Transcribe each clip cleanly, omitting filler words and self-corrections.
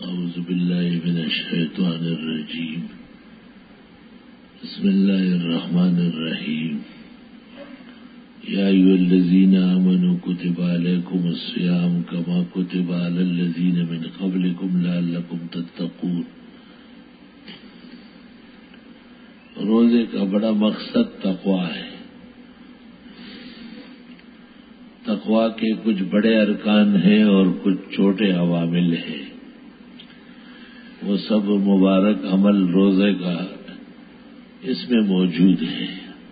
أعوذ بالله من الشيطان الرجيم. بسم الله الرحمن الرحيم. يا أيها الذين آمنوا كتب عليكم الصيام كما كتب على الذين من قبلكم لعلكم تتقون. روزے کا بڑا مقصد تقویٰ ہے. تقویٰ کے کچھ بڑے ارکان ہیں اور کچھ چھوٹے عوامل ہیں. وہ سب مبارک عمل روزے کا اس میں موجود ہے.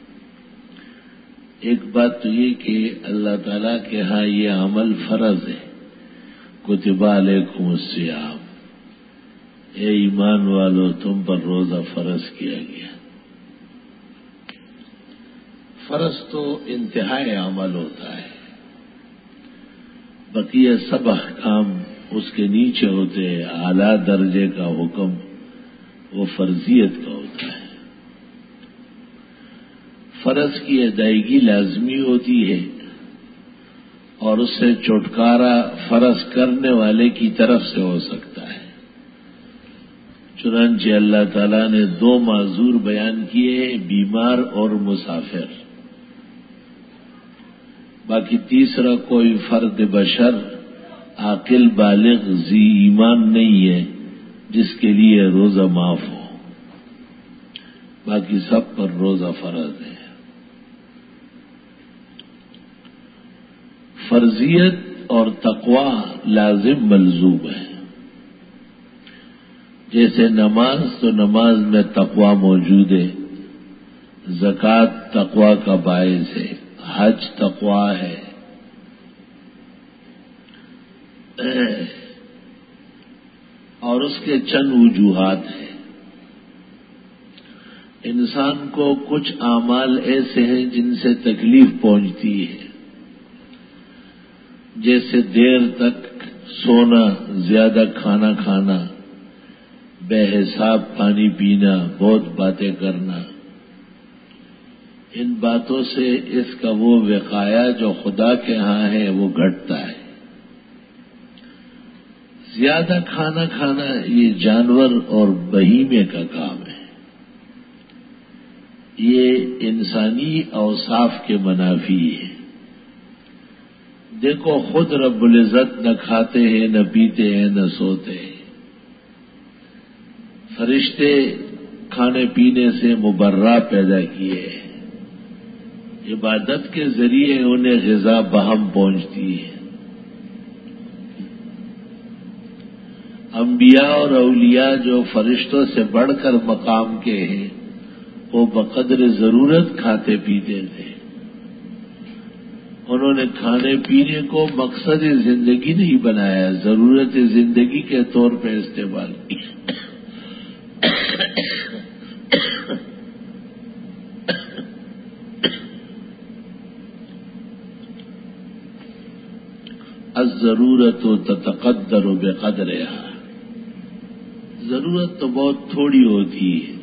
ایک بات تو یہ کہ اللہ تعالیٰ کے ہاں یہ عمل فرض ہے. کتب علیکم الصیام، اے ایمان والو تم پر روزہ فرض کیا گیا. فرض تو انتہائی عمل ہوتا ہے، بقیہ سب احکام اس کے نیچے ہوتے ہیں. اعلیٰ درجے کا حکم وہ فرضیت کا ہوتا ہے. فرض کی ادائیگی لازمی ہوتی ہے اور اس سے چھٹکارا فرض کرنے والے کی طرف سے ہو سکتا ہے. چنانچہ اللہ تعالیٰ نے دو معذور بیان کیے ہیں، بیمار اور مسافر. باقی تیسرا کوئی فرد بشر عاقل بالغ ذی ایمان نہیں ہے جس کے لیے روزہ معاف ہو. باقی سب پر روزہ فرض ہے. فرضیت اور تقویٰ لازم ملزوم ہے. جیسے نماز تو نماز میں تقویٰ موجود ہے، زکوٰۃ تقویٰ کا باعث ہے، حج تقویٰ ہے. اور اس کے چند وجوہات ہیں. انسان کو کچھ اعمال ایسے ہیں جن سے تکلیف پہنچتی ہے، جیسے دیر تک سونا، زیادہ کھانا کھانا، بے حساب پانی پینا، بہت باتیں کرنا. ان باتوں سے اس کا وہ وقایا جو خدا کے ہاں ہے وہ گھٹتا ہے. زیادہ کھانا کھانا یہ جانور اور بہیمے کا کام ہے. یہ انسانی اوصاف کے منافی ہے. دیکھو خود رب العزت نہ کھاتے ہیں، نہ پیتے ہیں، نہ سوتے ہیں. فرشتے کھانے پینے سے مبرہ پیدا کیے ہیں. عبادت کے ذریعے انہیں غذا بہم پہنچتی ہے. انبیاء اور اولیاء جو فرشتوں سے بڑھ کر مقام کے ہیں وہ بقدر ضرورت کھاتے پیتے تھے. انہوں نے کھانے پینے کو مقصد زندگی نہیں بنایا، ضرورت زندگی کے طور پہ استعمال کیا. الضرورت تتقدر بقدرها. ضرورت تو بہت تھوڑی ہوتی ہے،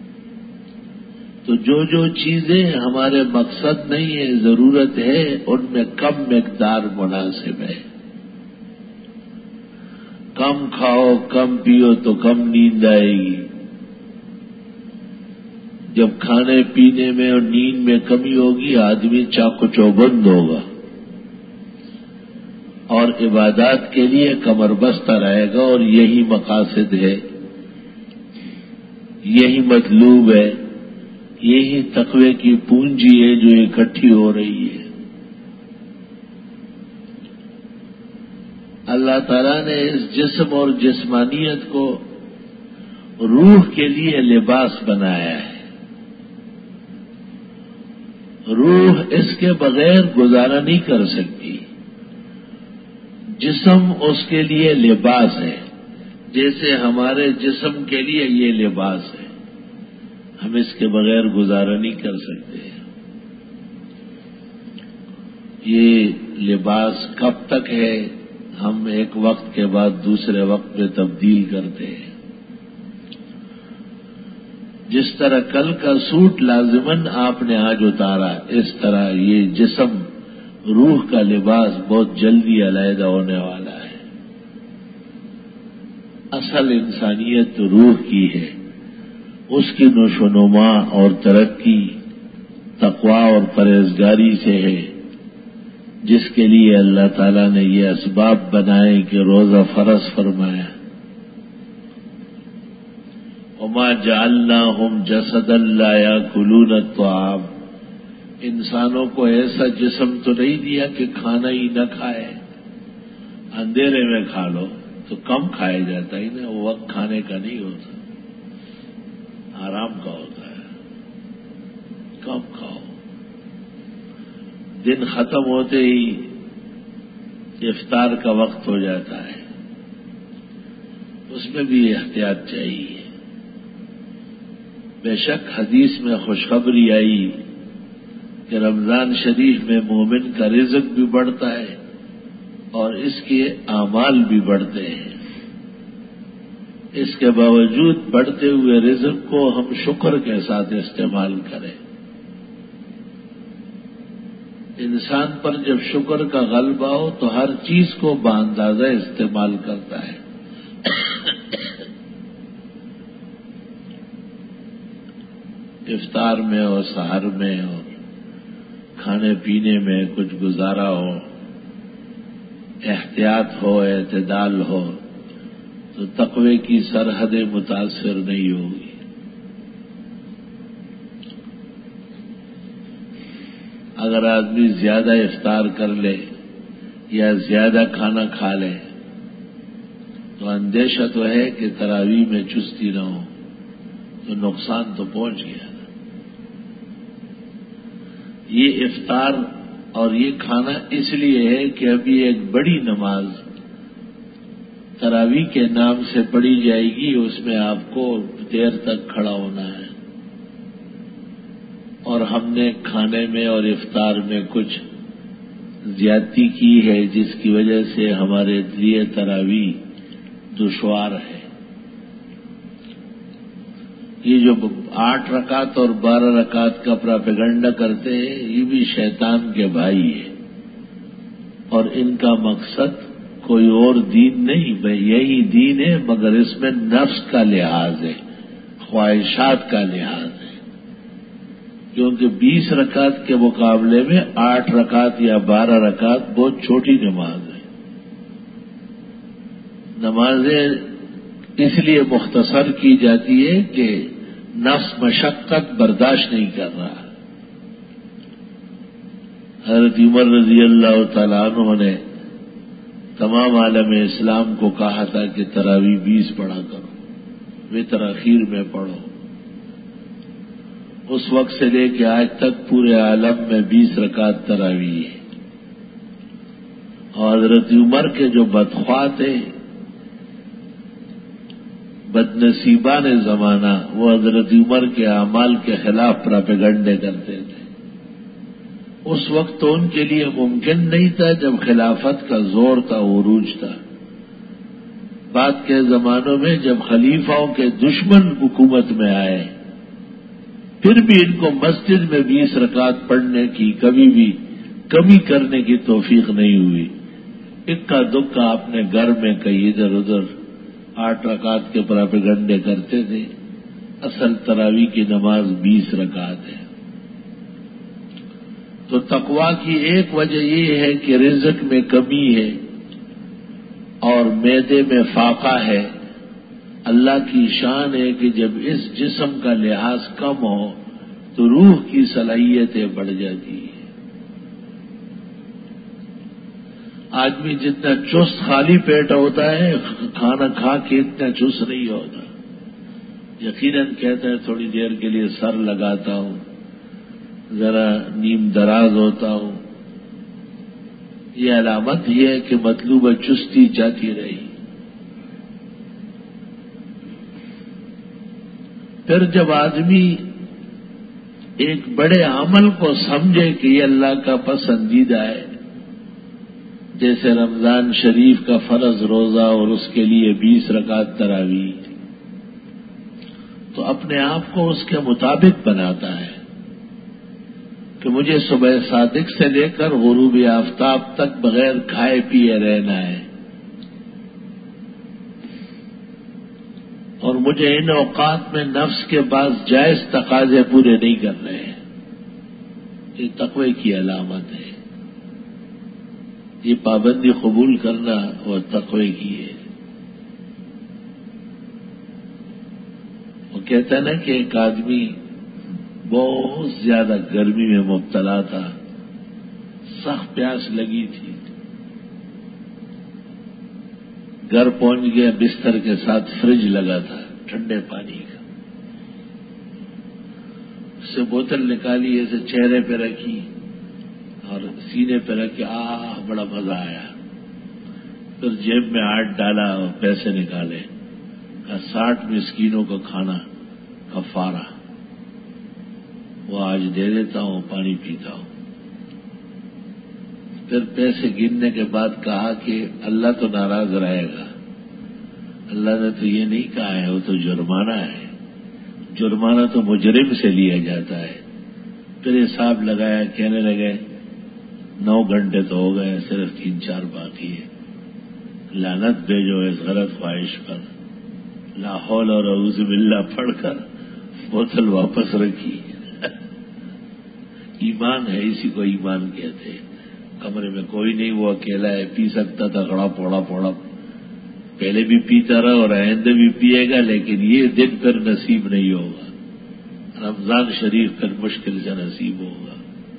تو جو چیزیں ہمارے مقصد نہیں ہے، ضرورت ہے، ان میں کم مقدار مناسب ہے. کم کھاؤ کم پیو تو کم نیند آئے گی. جب کھانے پینے میں اور نیند میں کمی ہوگی آدمی چاق و چوبند ہوگا اور عبادات کے لیے کمر بستہ رہے گا. اور یہی مقاصد ہے، یہی مطلوب ہے، یہی تقوی کی پونجی ہے جو اکٹھی ہو رہی ہے. اللہ تعالیٰ نے اس جسم اور جسمانیت کو روح کے لیے لباس بنایا ہے. روح اس کے بغیر گزارا نہیں کر سکتی. جسم اس کے لیے لباس ہے، جیسے ہمارے جسم کے لیے یہ لباس ہے. ہم اس کے بغیر گزارا نہیں کر سکتے. یہ لباس کب تک ہے؟ ہم ایک وقت کے بعد دوسرے وقت میں تبدیل کرتے ہیں. جس طرح کل کا سوٹ لازماً آپ نے آج اتارا، اس طرح یہ جسم روح کا لباس بہت جلدی علیحدہ ہونے والا ہے. اصل انسانیت روح کی ہے، اس کی نشو و نما اور ترقی تقویٰ اور پرہیزگاری سے ہے، جس کے لیے اللہ تعالیٰ نے یہ اسباب بنائے کہ روزہ فرض فرمایا۔ وما جعلناہم جسدا لا یاکلون الطعام، انسانوں کو ایسا جسم تو نہیں دیا کہ کھانا ہی نہ کھائے، اندھیرے میں کھا لو تو کم کھایا جاتا ہے نا، وہ وقت کھانے کا نہیں ہوتا، آرام کا ہوتا ہے، کم کھاؤ، دن ختم ہوتے ہی افطار کا وقت ہو جاتا ہے، اس میں بھی احتیاط چاہیے۔ بے شک حدیث میں خوشخبری آئی کہ رمضان شریف میں مومن کا رزق بھی بڑھتا ہے اور اس کے اعمال بھی بڑھتے ہیں۔ اس کے باوجود بڑھتے ہوئے رزق کو ہم شکر کے ساتھ استعمال کریں۔ انسان پر جب شکر کا غلبہ ہو تو ہر چیز کو باندازہ استعمال کرتا ہے۔ افطار میں اور سحر میں اور کھانے پینے میں کچھ گزارا ہو، احتیاط ہو، اعتدال ہو تو تقوی کی سرحدیں متاثر نہیں ہوگی۔ اگر آدمی زیادہ افطار کر لے یا زیادہ کھانا کھا لے تو اندیشہ تو ہے کہ تراویح میں چستی نہ ہو، تو نقصان تو پہنچ گیا۔ یہ افطار اور یہ کھانا اس لیے ہے کہ ابھی ایک بڑی نماز تراویح کے نام سے پڑھی جائے گی، اس میں آپ کو دیر تک کھڑا ہونا ہے، اور ہم نے کھانے میں اور افطار میں کچھ زیادتی کی ہے جس کی وجہ سے ہمارے لیے تراویح دشوار ہے۔ یہ جو 8 رکعت اور 12 رکعت کا پراپیگنڈا کرتے ہیں یہ بھی شیطان کے بھائی ہے، اور ان کا مقصد کوئی اور دین نہیں، بھائی یہی دین ہے، مگر اس میں نفس کا لحاظ ہے، خواہشات کا لحاظ ہے، کیونکہ 20 رکعت کے مقابلے میں 8 رکعت یا 12 رکعت بہت چھوٹی نماز ہے۔ نمازیں اس لیے مختصر کی جاتی ہے کہ نفس مشقت برداشت نہیں کر رہا۔ حضرت عمر رضی اللہ تعالیٰ عنہ نے تمام عالم اسلام کو کہا تھا کہ تراویح 20 پڑھا کرو، وتر اخیر میں پڑھو۔ اس وقت سے لے کے آج تک پورے عالم میں 20 رکعت تراویح ہے، اور حضرت عمر کے جو بدخواہ تھے، بدنصیبان زمانہ، وہ حضرت عمر کے اعمال کے خلاف پراپیگنڈے کرتے تھے۔ اس وقت تو ان کے لیے ممکن نہیں تھا جب خلافت کا زور تھا، عروج تھا۔ بعد کے زمانوں میں جب خلیفاؤں کے دشمن حکومت میں آئے، پھر بھی ان کو مسجد میں 20 رکعت پڑھنے کی کبھی بھی کمی کرنے کی توفیق نہیں ہوئی۔ اکا دکا اپنے گھر میں کہیں ادھر ادھر 8 رکعت کے پراپیگنڈے کرتے تھے، اصل تراویح کی نماز 20 رکعت ہے۔ تو تقویٰ کی ایک وجہ یہ ہے کہ رزق میں کمی ہے اور معدے میں فاقہ ہے۔ اللہ کی شان ہے کہ جب اس جسم کا لحاظ کم ہو تو روح کی صلاحیتیں بڑھ جاتی ہیں۔ آدمی جتنا چست خالی پیٹ ہوتا ہے، کھانا کھا کے اتنا چست نہیں ہوتا، یقیناً کہتا ہے تھوڑی دیر کے لیے سر لگاتا ہوں، ذرا نیم دراز ہوتا ہوں۔ یہ علامت یہ ہے کہ مطلوبہ چستی جاتی رہی۔ پھر جب آدمی ایک بڑے عمل کو سمجھے کہ یہ اللہ کا پسندیدہ ہے، جیسے رمضان شریف کا فرض روزہ اور اس کے لیے 20 رکعت تراویح، تو اپنے آپ کو اس کے مطابق بناتا ہے کہ مجھے صبح صادق سے لے کر غروب آفتاب تک بغیر کھائے پیے رہنا ہے۔ مجھے ان اوقات میں نفس کے بعض جائز تقاضے پورے نہیں کر رہے ہیں، یہ تقوی کی علامت ہے، یہ پابندی قبول کرنا اور تقوی کی ہے۔ وہ کہتا ہے نا کہ ایک آدمی بہت زیادہ گرمی میں مبتلا تھا، سخت پیاس لگی تھی، گھر پہنچ گیا، بستر کے ساتھ فریج لگا تھا ٹھنڈے پانی کا، اس سے بوتل نکالی، ایسے چہرے پہ رکھی اور سینے پہ رکھی، بڑا مزہ آیا۔ پھر جیب میں ہاتھ ڈالا اور پیسے نکالے، کہا 60 مسکینوں کو کھانا کفارہ، وہ آج دے دیتا ہوں، پانی پیتا ہوں۔ پھر پیسے گننے کے بعد کہا کہ اللہ تو ناراض رہے گا، اللہ نے تو یہ نہیں کہا ہے، وہ تو جرمانہ ہے، جرمانہ تو مجرم سے لیا جاتا ہے۔ پھر حساب لگایا، کہنے لگے 9 گھنٹے تو ہو گئے، صرف 3-4 باقی ہے، لعنت بھیجو اس غلط خواہش پر، لا حول اور اعوذ باللہ پڑھ کر بوتل واپس رکھی۔ ایمان ہے، اسی کو ایمان کہتے ہیں۔ کمرے میں کوئی نہیں، وہ اکیلا ہے، پی سکتا تھا گڑا پوڑا، پہلے بھی پیتا رہا اور آئندہ بھی پیے گا، لیکن یہ دن پھر نصیب نہیں ہوگا، رمضان شریف پھر مشکل سے نصیب ہوگا۔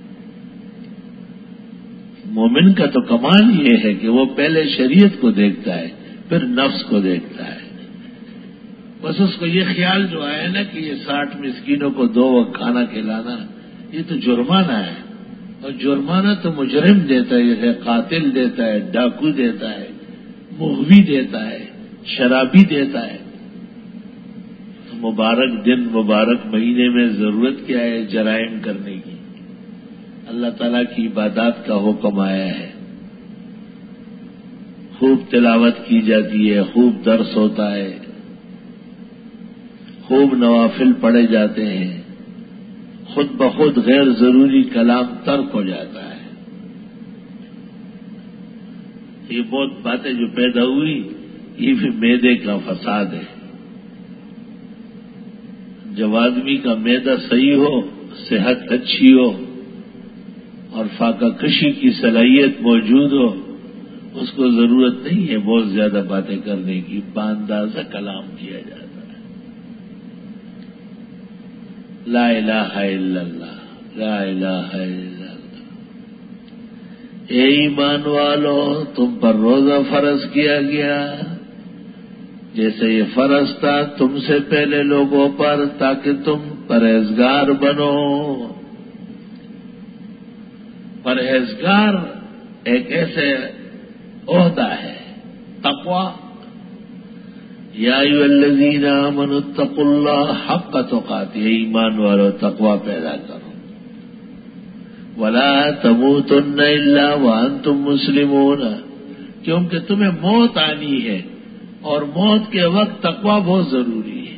مومن کا تو کمال یہ ہے کہ وہ پہلے شریعت کو دیکھتا ہے، پھر نفس کو دیکھتا ہے۔ بس اس کو یہ خیال جو آیا نا کہ یہ 60 مسکینوں کو 2 وقت کھانا کھلانا، یہ تو جرمانہ ہے، اور جرمانہ تو مجرم دیتا ہے، جیسے قاتل دیتا ہے، ڈاکو دیتا ہے، مغوی دیتا ہے، شرابی دیتا ہے۔ تو مبارک دن، مبارک مہینے میں ضرورت کیا ہے جرائم کرنے کی؟ اللہ تعالیٰ کی عبادات کا حکم آیا ہے، خوب تلاوت کی جاتی ہے، خوب درس ہوتا ہے، خوب نوافل پڑھے جاتے ہیں، خود بخود غیر ضروری کلام ترک ہو جاتا ہے۔ یہ بہت باتیں جو پیدا ہوئی، یہ بھی معدے کا فساد ہے۔ جب آدمی کا معدہ صحیح ہو، صحت اچھی ہو اور فاقہ کشی کی صلاحیت موجود ہو، اس کو ضرورت نہیں ہے بہت زیادہ باتیں کرنے کی، باندازہ کلام کیا جاتا ہے۔ لا الہ الا اللہ، لا الہ الا اللہ۔ اے ایمان والو، تم پر روزہ فرض کیا گیا جیسے یہ فرض تھا تم سے پہلے لوگوں پر، تاکہ تم پرہیزگار بنو۔ پرہیزگار ایک ایسے عہدہ ہے، تقویٰ۔ یا ایھا الذین آمنوا اتقوا اللہ حق تقاتہ، ایمان والو تقویٰ پیدا کرو۔ ولا تموتن الا وانتم مسلمون، کیونکہ تمہیں موت آنی ہے اور موت کے وقت تقویٰ بہت ضروری ہے۔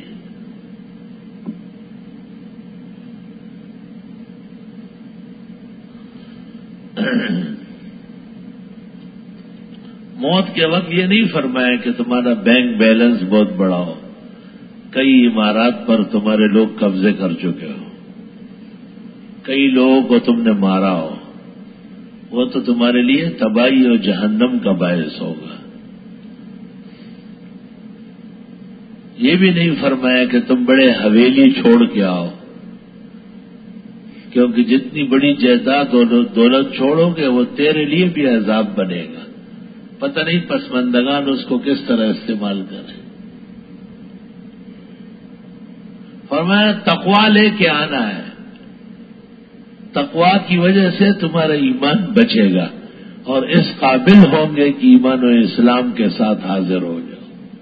موت کے وقت یہ نہیں فرمایا کہ تمہارا بینک بیلنس بہت بڑا ہو، کئی عمارات پر تمہارے لوگ قبضے کر چکے ہو، کئی لوگوں کو تم نے مارا ہو، وہ تو تمہارے لیے تباہی اور جہنم کا باعث ہوگا۔ یہ بھی نہیں فرمایا کہ تم بڑے حویلی چھوڑ کے آؤ، کیونکہ جتنی بڑی جائیداد اور دولت چھوڑو گے وہ تیرے لیے بھی عذاب بنے گا، پتہ نہیں پسماندگان اس کو کس طرح استعمال کریں۔ فرمایا تقویٰ لے کے آنا ہے، تقویٰ کی وجہ سے تمہارا ایمان بچے گا اور اس قابل ہوں گے کہ ایمان و اسلام کے ساتھ حاضر ہو جاؤ۔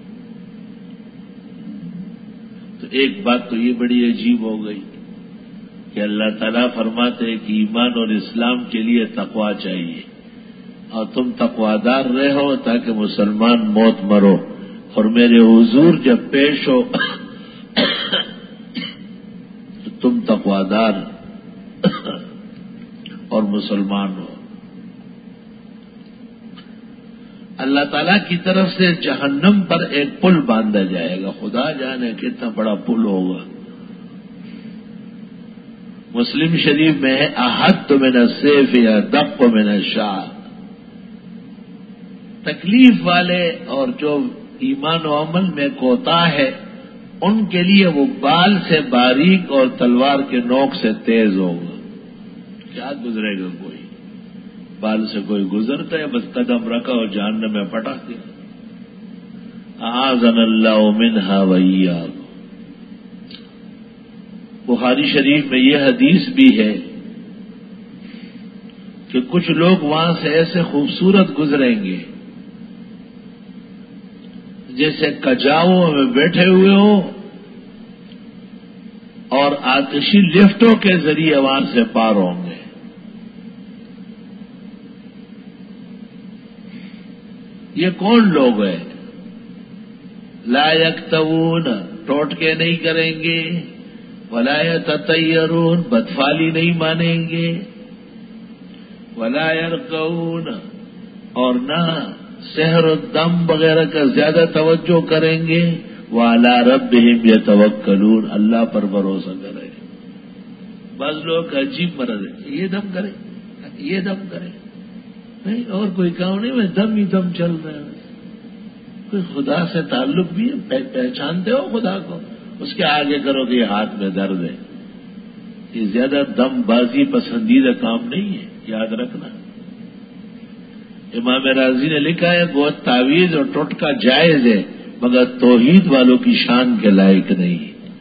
تو ایک بات تو یہ بڑی عجیب ہو گئی کہ اللہ تعالیٰ فرماتے ہیں کہ ایمان اور اسلام کے لیے تقویٰ چاہیے، اور تم تقویدار رہو تاکہ مسلمان موت مرو، اور میرے حضور جب پیش ہو تو تم تقویدار اور مسلمان ہو۔ اللہ تعالیٰ کی طرف سے جہنم پر ایک پل باندھا جائے گا. خدا جانے کتنا بڑا پل ہوگا. مسلم شریف میں ہے احد من السیف یا دق من الشعر. تکلیف والے اور جو ایمان و عمل میں کوتاہ ہے ان کے لیے وہ بال سے باریک اور تلوار کے نوک سے تیز ہوگا. کیا گزرے گا کوئی؟ بال سے کوئی گزرتا ہے بس قدم رکھا اور جہنم میں پٹک دیا. اعاذنا اللہ منہا وایاکم. بخاری شریف میں یہ حدیث بھی ہے کہ کچھ لوگ وہاں سے ایسے خوبصورت گزریں گے جیسے کجاؤں میں بیٹھے ہوئے ہوں اور آتشی لفٹوں کے ذریعے وہاں سے پار ہوں گے. یہ کون لوگ ہیں؟ لا یکتوون، ٹوٹکے نہیں کریں گے، ولا یتطیرون، بدفالی نہیں مانیں گے، ولا یرقون، اور نہ سحر و دم وغیرہ کا زیادہ توجہ کریں گے. وعلی ربہم یتوکلون، اللہ پر بھروسہ کریں. بعض لوگ کا عجیب مرض ہے، یہ دم کرے یہ دم کرے، نہیں اور کوئی کام نہیں، میں دم ہی دم چل رہا ہے. کوئی خدا سے تعلق بھی ہے؟ پہچانتے ہو خدا کو؟ اس کے آگے کرو کہ یہ ہاتھ میں درد ہے. یہ زیادہ دم بازی پسندیدہ کام نہیں ہے، یاد رکھنا. امام راضی نے لکھا ہے وہ تعویذ اور ٹوٹکا جائز ہے مگر توحید والوں کی شان کے لائق نہیں.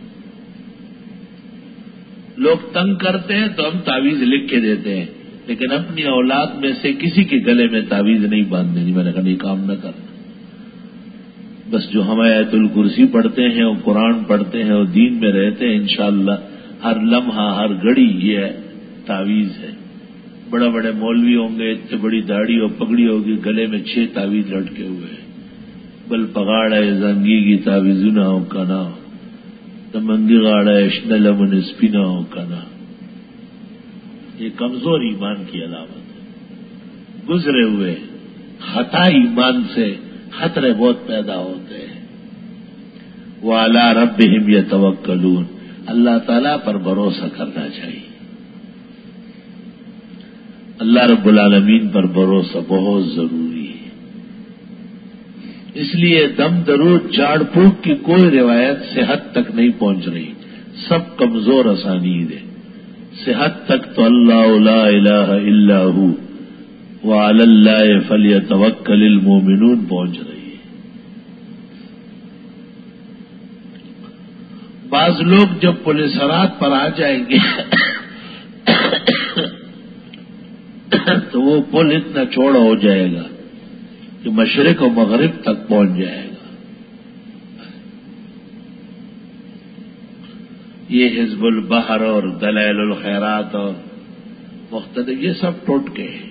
لوگ تنگ کرتے ہیں تو ہم تعویذ لکھ کے دیتے ہیں لیکن اپنی اولاد میں سے کسی کے گلے میں تعویذ نہیں باندھنی. میں نے کہا یہ کام نہ کرنا. بس جو ہم آیت الکرسی پڑھتے ہیں اور قرآن پڑھتے ہیں اور دین میں رہتے ہیں انشاءاللہ ہر لمحہ ہر گھڑی یہ تعویذ ہے. بڑے بڑے مولوی ہوں گے، اتنی بڑی داڑھی اور پگڑی ہوگی، گلے میں 6 تعویذ لٹکے ہوئے ہیں. بل پگاڑا زنگی کی تعویذ نہ ہو کنا، تمنگی گاڑا اشن لمن اسپینا ہو کنا. یہ کمزور ایمان کی علامت ہے. گزرے ہوئے خطا ایمان سے خطرے بہت پیدا ہوتے ہیں. وعلی ربہم یتوکلون، اللہ تعالیٰ پر بھروسہ کرنا چاہیے. اللہ رب العالمین پر بھروسہ بہت ضروری ہے. اس لیے دم درود جھاڑ پھونک کی کوئی روایت صحت تک نہیں پہنچ رہی، سب کمزور اسانید ہے. صحت تک تو اللہ لا الہ الا ہو وعلی اللہ فلیتوکل المؤمنون پہنچ رہی ہے. بعض لوگ جب پولیسرات پر آ جائیں گے تو وہ پل اتنا چوڑا ہو جائے گا کہ مشرق و مغرب تک پہنچ جائے گا. یہ حزب البحر اور دلائل الخیرات اور مختلف یہ سب ٹوٹکے ہیں.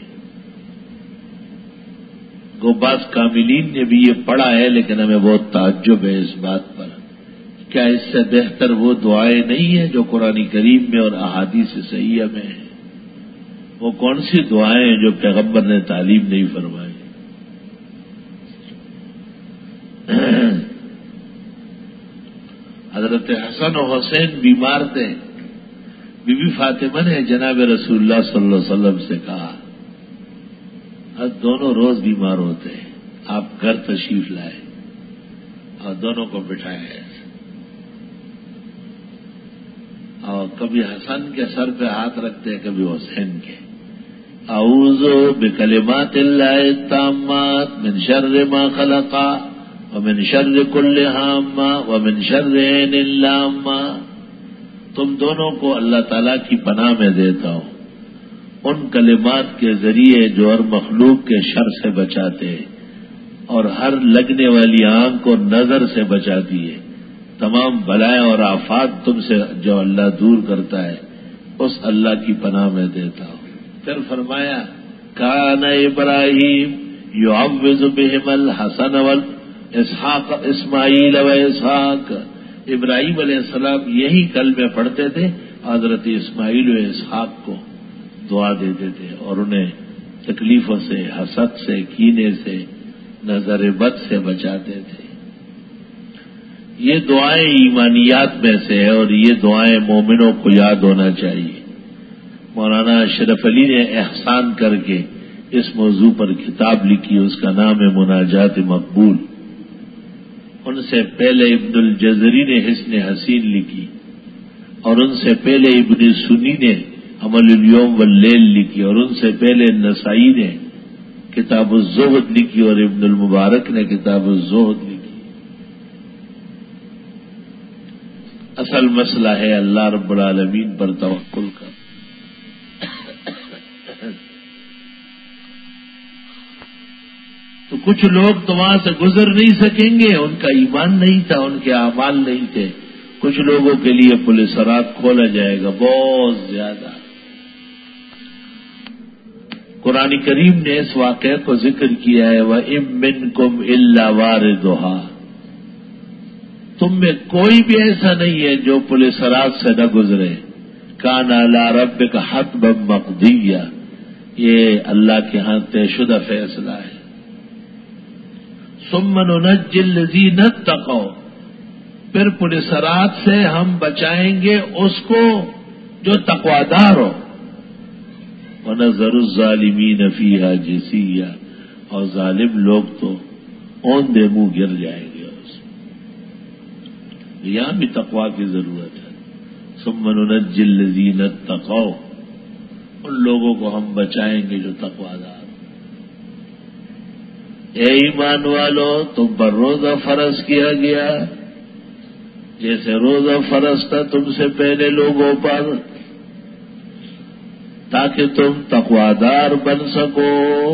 گوباز کاملین نے بھی یہ پڑھا ہے لیکن ہمیں بہت تعجب ہے اس بات پر. کیا اس سے بہتر وہ دعائیں نہیں ہیں جو قرآن کریم میں اور احادیث صحیحہ میں ہیں؟ وہ کون سی دعائیں ہیں جو پیغمبر نے تعلیم نہیں فرمائی؟ حضرت حسن و حسین بیمار تھے. بی بی فاطمہ نے جناب رسول اللہ صلی اللہ علیہ وسلم سے کہا دونوں روز بیمار ہوتے ہیں، آپ گھر تشریف لائے اور دونوں کو بٹھائے اور کبھی حسن کے سر پہ ہاتھ رکھتے ہیں کبھی حسین کے. اعوذ بکلمات اللہ التامات من شر ما خلق ومن شر کل ہامہ ومن شر عین اللامہ. تم دونوں کو اللہ تعالیٰ کی پناہ میں دیتا ہوں ان کلمات کے ذریعے جو ہر مخلوق کے شر سے بچاتے اور ہر لگنے والی آنکھ اور نظر سے بچاتی ہے. تمام بلائیں اور آفات تم سے جو اللہ دور کرتا ہے اس اللہ کی پناہ میں دیتا ہوں. پھر فرمایا کان ابراہیم یعوذ بہم الحسن والاسحاق اسماعیل و اسحاق. ابراہیم علیہ السلام یہی کلمے پڑھتے تھے، حضرت اسماعیل و اسحاق کو دعا دیتے تھے اور انہیں تکلیفوں سے، حسد سے، کینے سے نظر بد سے بچاتے تھے۔ یہ دعائیں ایمانیات میں سے ہے اور یہ دعائیں مومنوں کو یاد ہونا چاہیے۔ مولانا اشرف علی نے احسان کر کے اس موضوع پر کتاب لکھی، اس کا نام ہے مناجات مقبول۔ ان سے پہلے ابن الجزری نے حسن حسین لکھی، اور ان سے پہلے ابن سنی نے عمل الیوم واللیل لکھی، اور ان سے پہلے نسائی نے کتاب الزہد لکھی، اور ابن المبارک نے کتاب الزہد لکھی۔ اصل مسئلہ ہے اللہ رب العالمین پر توکل کا۔ تو کچھ لوگ تو وہاں سے گزر نہیں سکیں گے، ان کا ایمان نہیں تھا، ان کے اعمال نہیں تھے۔ کچھ لوگوں کے لیے پل صراط کھولا جائے گا بہت زیادہ۔ قرآن کریم نے اس واقعے کو ذکر کیا ہے، وَإِن مِّنكُمْ إِلَّا وَارِدُهَا، تم میں کوئی بھی ایسا نہیں ہے جو پل صراط سے نہ گزرے۔ کان علی ربک حتما مقضیہ، یہ اللہ کے ہاں طے شدہ فیصلہ ہے۔ ثم ننجی الذین اتقوا، پھر پل صراط سے ہم بچائیں گے اس کو جو تقوادار ہو۔ وَنَذَرُ الظَّالِمِينَ فِيهَا جِثِيًّا، اور ظالم لوگ تو اوندے منہ گر جائیں گے۔ یہاں بھی تقویٰ کی ضرورت ہے۔ ثم ننجی الذین اتقوا، ان لوگوں کو ہم بچائیں گے جو تقوادار۔ اے ایمان والو، تم پر روزہ فرض کیا گیا جیسے روزہ فرض تھا تم سے پہلے لوگوں پر، تاکہ تم تقوادار بن سکو۔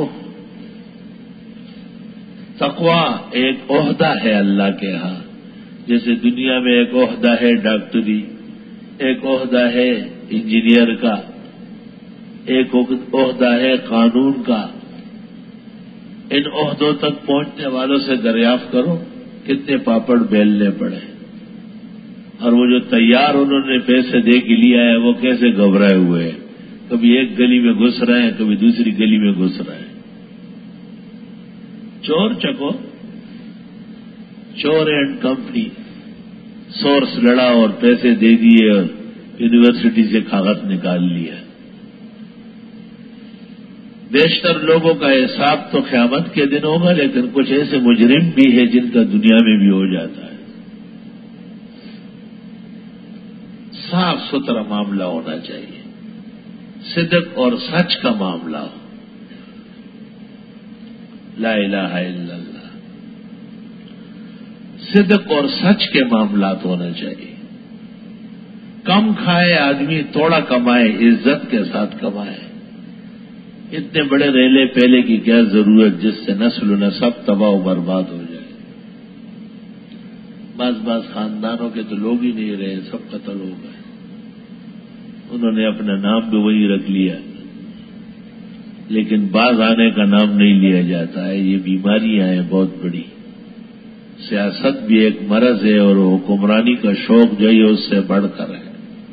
تقویٰ ایک عہدہ ہے اللہ کے ہاں، جیسے دنیا میں ایک عہدہ ہے ڈاکٹری، ایک عہدہ ہے انجینئر کا، ایک عہدہ ہے قانون کا۔ ان عہدوں تک پہنچنے والوں سے دریافت کرو کتنے پاپڑ بیلنے پڑے، اور وہ جو تیار انہوں نے پیسے دے کے لیا ہے وہ کیسے گھبرائے ہوئے ہیں، کبھی ایک گلی میں گھس رہے ہیں، کبھی دوسری گلی میں گھس رہے ہیں۔ چور چکو، چور اینڈ کمپنی، سورس لڑا اور پیسے دے دیے اور یونیورسٹی سے کاغذ نکال لیا۔ بیشتر لوگوں کا حساب تو قیامت کے دن ہوگا، لیکن کچھ ایسے مجرم بھی ہیں جن کا دنیا میں بھی ہو جاتا ہے۔ صاف ستھرا معاملہ ہونا چاہیے، صدق اور سچ کا معاملہ ہو۔ لا الہ الا اللہ، صدق اور سچ کے معاملات ہونا چاہیے۔ کم کھائے آدمی، تھوڑا کمائے، عزت کے ساتھ کمائے۔ اتنے بڑے ریلے پہلے کی کیا ضرورت جس سے نسل و نسب تباہ و برباد ہو جائے۔ بعض خاندانوں کے تو لوگ ہی نہیں رہے، سب قتل ہو گئے، انہوں نے اپنا نام بھی وہی رکھ لیا، لیکن باز آنے کا نام نہیں لیا جاتا ہے۔ یہ بیماریاں ہیں بہت بڑی۔ سیاست بھی ایک مرض ہے، اور حکمرانی کا شوق جو ہے اس سے بڑھ کر ہے۔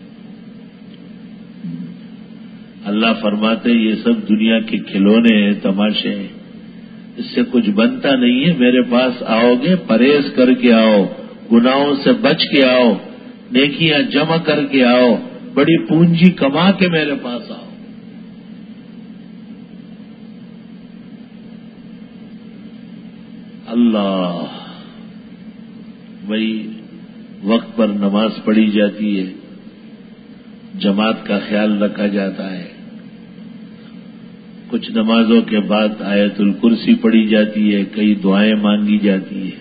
اللہ فرماتے یہ سب دنیا کے کھلونے ہیں، تماشے ہیں، اس سے کچھ بنتا نہیں ہے۔ میرے پاس آؤ گے پرہیز کر کے آؤ، گناہوں سے بچ کے آؤ، نیکیاں جمع کر کے آؤ، بڑی پونجی کما کے میرے پاس آؤ۔ اللہ، وہی وقت پر نماز پڑھی جاتی ہے، جماعت کا خیال رکھا جاتا ہے، کچھ نمازوں کے بعد آیت الکرسی پڑھی جاتی ہے، کئی دعائیں مانگی جاتی ہے۔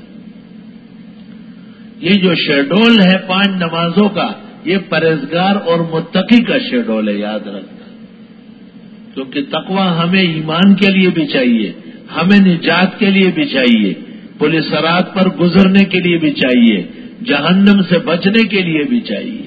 یہ جو شیڈول ہے 5 نمازوں کا، یہ پرہیزگار اور متقی کا شیڈول ہے، یاد رکھنا۔ کیونکہ تقویٰ ہمیں ایمان کے لیے بھی چاہیے، ہمیں نجات کے لیے بھی چاہیے، پل صراط پر گزرنے کے لیے بھی چاہیے، جہنم سے بچنے کے لیے بھی چاہیے۔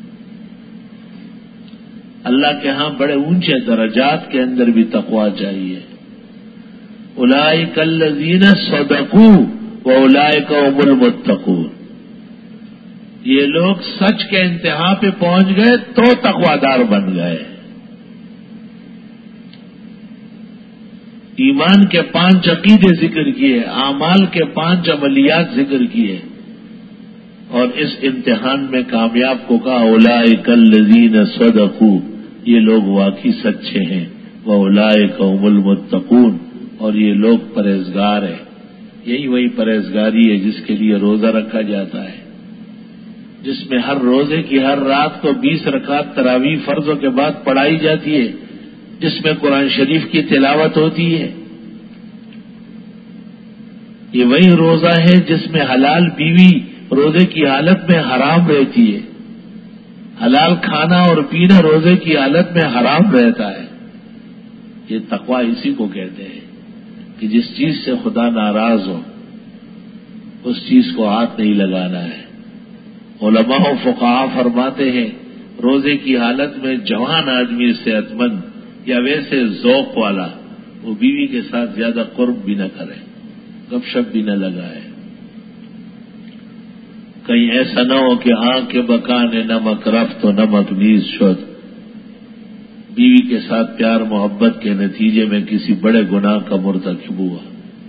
اللہ کے ہاں بڑے اونچے درجات کے اندر بھی تقویٰ چاہیے۔ اولئک الذین صدقوا واولئک هم المتقون، یہ لوگ سچ کے انتہا پہ پہنچ گئے تو تقویٰ دار بن گئے۔ ایمان کے 5 عقیدے ذکر کیے، اعمال کے 5 عملیات ذکر کیے، اور اس امتحان میں کامیاب کو کہا اولئک الذین صدقوا، یہ لوگ واقعی سچے ہیں، واولئک هم المتقون، اور یہ لوگ پرہیزگار ہیں۔ یہی وہی پرہیزگاری ہے جس کے لیے روزہ رکھا جاتا ہے، جس میں ہر روزے کی ہر رات کو 20 رکعت تراویح فرضوں کے بعد پڑھائی جاتی ہے، جس میں قرآن شریف کی تلاوت ہوتی ہے۔ یہ وہی روزہ ہے جس میں حلال بیوی روزے کی حالت میں حرام رہتی ہے، حلال کھانا اور پینا روزے کی حالت میں حرام رہتا ہے۔ یہ تقویٰ اسی کو کہتے ہیں کہ جس چیز سے خدا ناراض ہو اس چیز کو ہاتھ نہیں لگانا ہے۔ علماء و فقہاء فرماتے ہیں روزے کی حالت میں جوان آدمی صحت مند یا ویسے ذوق والا وہ بیوی کے ساتھ زیادہ قرب بھی نہ کرے، گپ شپ بھی نہ لگائے، کہیں ایسا نہ ہو کہ آنکھ کے بکانے نمک رفت و نمک نیز شد، بیوی کے ساتھ پیار محبت کے نتیجے میں کسی بڑے گناہ کا مرتکب ہوا۔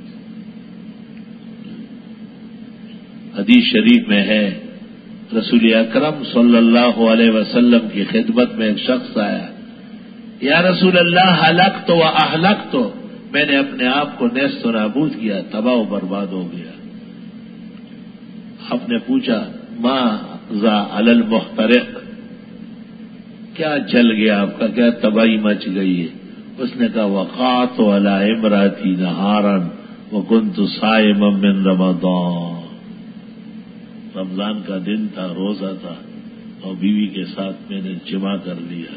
حدیث شریف میں ہے رسول اکرم صلی اللہ علیہ وسلم کی خدمت میں ایک شخص آیا، یا رسول اللہ ہلکت و اہلکت، میں نے اپنے آپ کو نیست و نابود کیا، تباہ و برباد ہو گیا۔ آپ نے پوچھا ما ذا علی المحترق، کیا جل گیا آپ کا، کیا تباہی مچ گئی ہے؟ اس نے کہا وقعت علی امراتی نہارا وکنت صائما من رمضان، رمضان کا دن تھا، روزہ تھا، اور بیوی کے ساتھ میں نے جمع کر لیا۔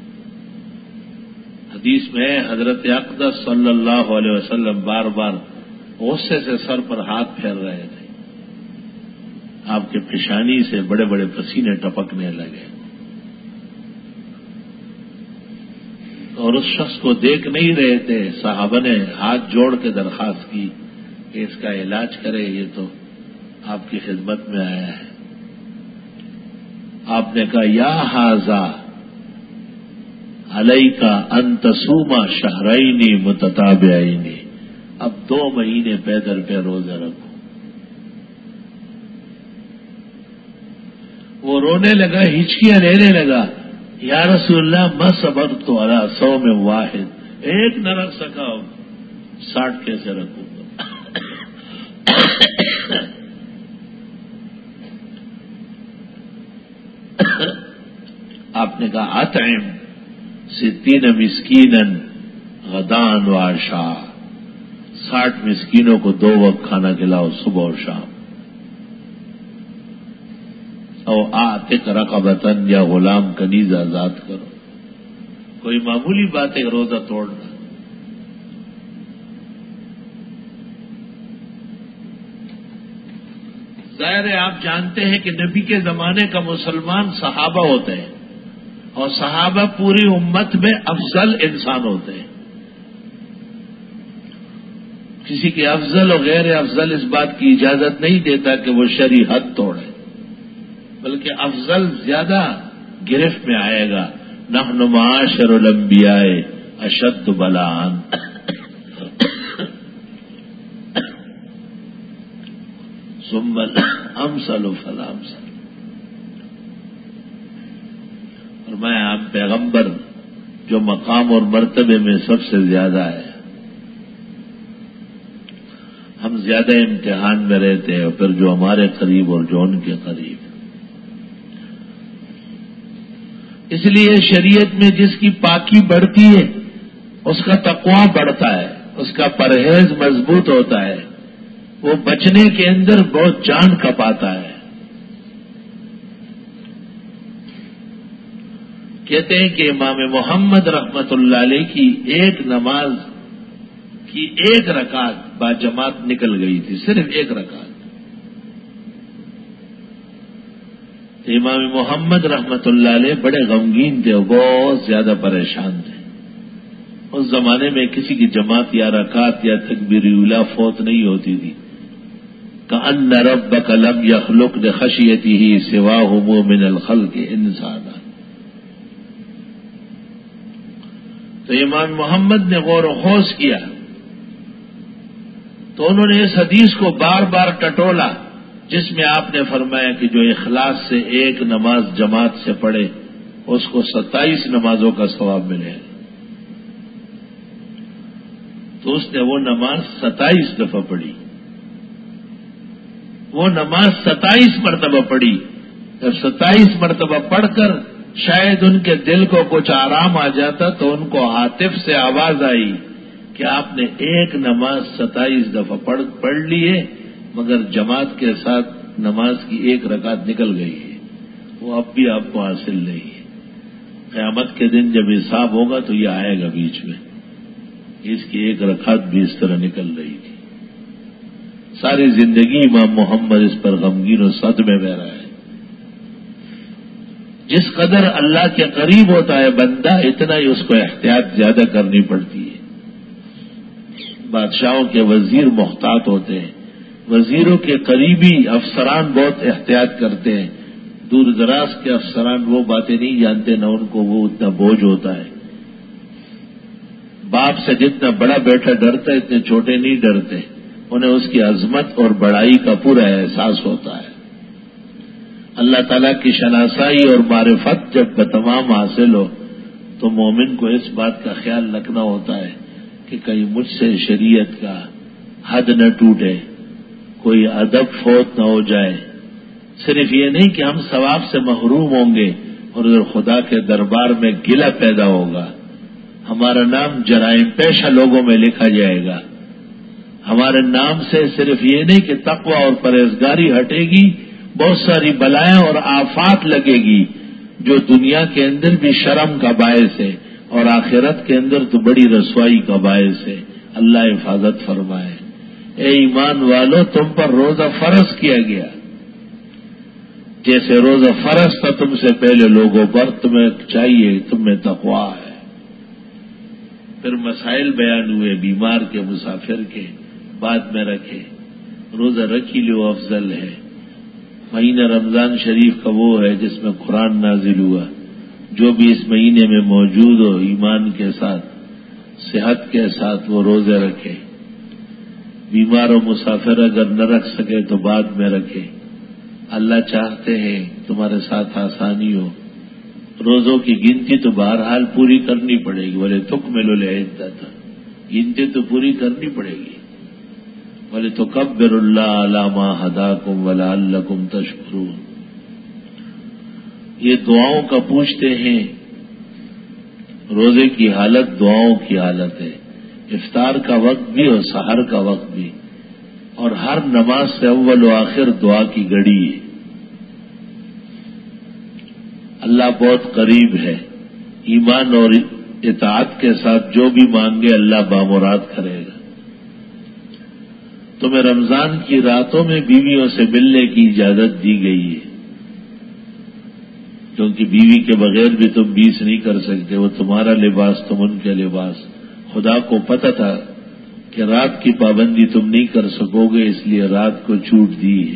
حدیث میں حضرت اقدس صلی اللہ علیہ وسلم بار بار غصے سے سر پر ہاتھ پھیر رہے تھے، آپ کے پیشانی سے بڑے بڑے پسینے ٹپکنے لگے، اور اس شخص کو دیکھ نہیں رہے تھے۔ صحابہ نے ہاتھ جوڑ کے درخواست کی کہ اس کا علاج کرے، یہ تو آپ کی خدمت میں آیا ہے۔ آپ نے کہا یا ھذا علیک ان تصوم شہرین متتابعین، اب 2 مہینے پے در پہ روزے رکھو۔ وہ رونے لگا، ہچکیاں لینے لگا، یا رسول اللہ ما صبرت علی صوم واحد، ایک نہ رکھ سکا، 60 کیسے رکھوں گا؟ آپ نے کہا اطعم 60 مسکینا غداً و عشاء، 60 مسکینوں کو 2 وقت کھانا کھلاؤ، صبح اور شام۔ او اعتق رقبۃ، یا غلام کنیز آزاد کرو۔ کوئی معمولی بات ہے روزہ توڑنا۔ ظاہر ہے آپ جانتے ہیں کہ نبی کے زمانے کا مسلمان صحابہ ہوتے ہیں، اور صحابہ پوری امت میں افضل انسان ہوتے ہیں۔ کسی کے افضل اور غیر افضل اس بات کی اجازت نہیں دیتا کہ وہ شرعی حد توڑے، بلکہ افضل زیادہ گرفت میں آئے گا۔ نحن معاشر الانبیاء اشد بلاء، ثم الامثل فالامثل۔ فرمایا ہم پیغمبر جو مقام اور مرتبے میں سب سے زیادہ ہے، ہم زیادہ امتحان میں رہتے ہیں، اور پھر جو ہمارے قریب اور جو ان کے قریب۔ اس لیے شریعت میں جس کی پاکی بڑھتی ہے اس کا تقویٰ بڑھتا ہے، اس کا پرہیز مضبوط ہوتا ہے، وہ بچنے کے اندر بہت جان کھپاتا ہے۔ کہتے ہیں کہ امام محمد رحمت اللہ علیہ کی ایک نماز کی 1 رکعت باجماعت نکل گئی تھی، صرف 1 رکعت۔ امام محمد رحمت اللہ علیہ بڑے غمگین تھے اور بہت زیادہ پریشان تھے۔ اس زمانے میں کسی کی جماعت یا رکعت یا تکبیر اولی فوت نہیں ہوتی تھی۔ کأن ربک لم یخلق لخشیتہ سواہ من الخلق انسانا۔ تو امام محمد نے غور و خوض کیا تو انہوں نے اس حدیث کو بار بار ٹٹولا جس میں آپ نے فرمایا کہ جو اخلاص سے ایک نماز جماعت سے پڑھے اس کو 27 نمازوں کا ثواب ملے. تو اس نے وہ نماز 27 دفعہ پڑھی، وہ نماز 27 مرتبہ پڑھی. جب 27 مرتبہ پڑھ کر شاید ان کے دل کو کچھ آرام آ جاتا تو ان کو ہاتف سے آواز آئی کہ آپ نے ایک نماز 27 دفعہ پڑھ لی ہے، مگر جماعت کے ساتھ نماز کی ایک رکعت نکل گئی ہے، وہ اب بھی آپ کو حاصل نہیں ہے. قیامت کے دن جب حساب ہوگا تو یہ آئے گا بیچ میں، اس کی ایک رکعت بھی اس طرح نکل رہی تھی. ساری زندگی امام محمد اس پر غمگین و صدمے میں رہا ہے. جس قدر اللہ کے قریب ہوتا ہے بندہ اتنا ہی اس کو احتیاط زیادہ کرنی پڑتی ہے. بادشاہوں کے وزیر محتاط ہوتے ہیں، وزیروں کے قریبی افسران بہت احتیاط کرتے ہیں. دور دراز کے افسران وہ باتیں نہیں جانتے، نہ ان کو وہ اتنا بوجھ ہوتا ہے. باپ سے جتنا بڑا بیٹا ڈرتا ہے اتنے چھوٹے نہیں ڈرتے، انہیں اس کی عظمت اور بڑائی کا پورا احساس ہوتا ہے. اللہ تعالیٰ کی شناسائی اور معرفت جب بتمام حاصل ہو تو مومن کو اس بات کا خیال رکھنا ہوتا ہے کہ کہیں مجھ سے شریعت کا حد نہ ٹوٹے، کوئی ادب فوت نہ ہو جائے. صرف یہ نہیں کہ ہم ثواب سے محروم ہوں گے اور ادھر خدا کے دربار میں گلہ پیدا ہوگا، ہمارا نام جرائم پیشہ لوگوں میں لکھا جائے گا. ہمارے نام سے صرف یہ نہیں کہ تقوی اور پرہیزگاری ہٹے گی، بہت ساری بلائیں اور آفات لگے گی جو دنیا کے اندر بھی شرم کا باعث ہے اور آخرت کے اندر تو بڑی رسوائی کا باعث ہے. اللہ حفاظت فرمائے. اے ایمان والو، تم پر روزہ فرض کیا گیا، جیسے روزہ فرض تھا تم سے پہلے لوگوں پر، تمہیں چاہیے، تمہیں تقویٰ ہے. پھر مسائل بیان ہوئے بیمار کے، مسافر کے، بعد میں رکھے. روزہ رکھی لو افضل ہے. مہینہ رمضان شریف کا وہ ہے جس میں قرآن نازل ہوا. جو بھی اس مہینے میں موجود ہو ایمان کے ساتھ، صحت کے ساتھ وہ روزے رکھے. بیمار و مسافر اگر نہ رکھ سکے تو بعد میں رکھے. اللہ چاہتے ہیں تمہارے ساتھ آسانی ہو. روزوں کی گنتی تو بہرحال پوری کرنی پڑے گی. بولے تکملوا العدۃ، گنتی تو پوری کرنی پڑے گی. بولے تکبروا اللہ علی ما ھداکم ولعلکم تشکرون. یہ دعاؤں کا پوچھتے ہیں. روزے کی حالت دعاؤں کی حالت ہے، افطار کا وقت بھی اور سحر کا وقت بھی، اور ہر نماز سے اول و آخر دعا کی گھڑی ہے. اللہ بہت قریب ہے. ایمان اور اطاعت کے ساتھ جو بھی مانگے اللہ بامراد کرے گا. تمہیں رمضان کی راتوں میں بیویوں سے ملنے کی اجازت دی گئی ہے، کیونکہ بیوی کے بغیر بھی تم 20 نہیں کر سکتے. وہ تمہارا لباس، تم ان کے لباس. خدا کو پتہ تھا کہ رات کی پابندی تم نہیں کر سکو گے، اس لیے رات کو چھوٹ دی ہے.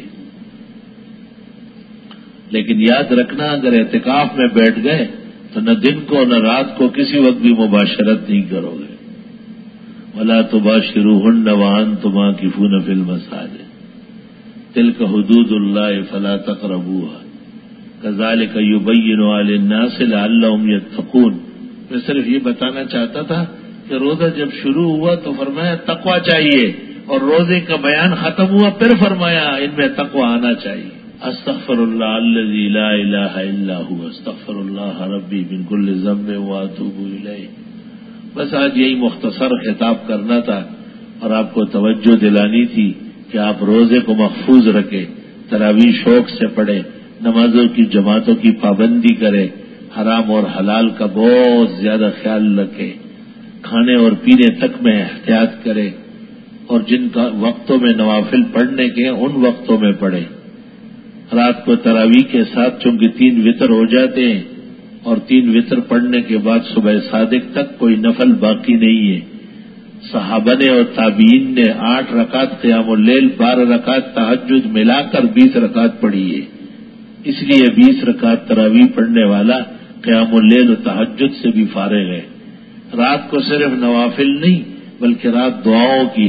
لیکن یاد رکھنا، اگر اعتکاف میں بیٹھ گئے تو نہ دن کو نہ رات کو کسی وقت بھی مباشرت نہیں کرو گے. وَلَا تُبَاشِرُوهُنَّ وَأَنْتُمْ عَاكِفُونَ فِي الْمَسَاجِدِ تِلْكَ حُدُودُ اللَّهِ فَلَا تَقْرَبُوهَا كَذَلِكَ يُبَيِّنُ لِلنَّاسِ لَعَلَّهُمْ يَتَّقُونَ. میں صرف یہ بتانا چاہتا تھا کہ روزہ جب شروع ہوا تو فرمایا تقویٰ چاہیے، اور روزے کا بیان ختم ہوا پھر فرمایا ان میں تقویٰ آنا چاہیے. استغفر اللہ الذی لا الہ الا هو استغفر اللہ ربی من کل ذنب واتوب الیہ. بس آج یہی مختصر خطاب کرنا تھا اور آپ کو توجہ دلانی تھی کہ آپ روزے کو محفوظ رکھیں، تراویح شوق سے پڑھیں، نمازوں کی جماعتوں کی پابندی کریں، حرام اور حلال کا بہت زیادہ خیال رکھیں، کھانے اور پینے تک میں احتیاط کریں، اور جن کا وقتوں میں نوافل پڑھنے کے ان وقتوں میں پڑھیں. رات کو تراویح کے ساتھ چونکہ 3 وتر ہو جاتے ہیں، اور 3 وتر پڑھنے کے بعد صبح صادق تک کوئی نفل باقی نہیں ہے. صحابہ نے اور تابعین نے 8 رکعت قیام اللیل، 12 رکعت تہجد ملا کر 20 رکعت پڑھی ہے. اس لیے 20 رکعت تراویح پڑھنے والا قیام اللیل و تہجد سے بھی فارغ ہے. رات کو صرف نوافل نہیں بلکہ رات دعاؤں کی ہے.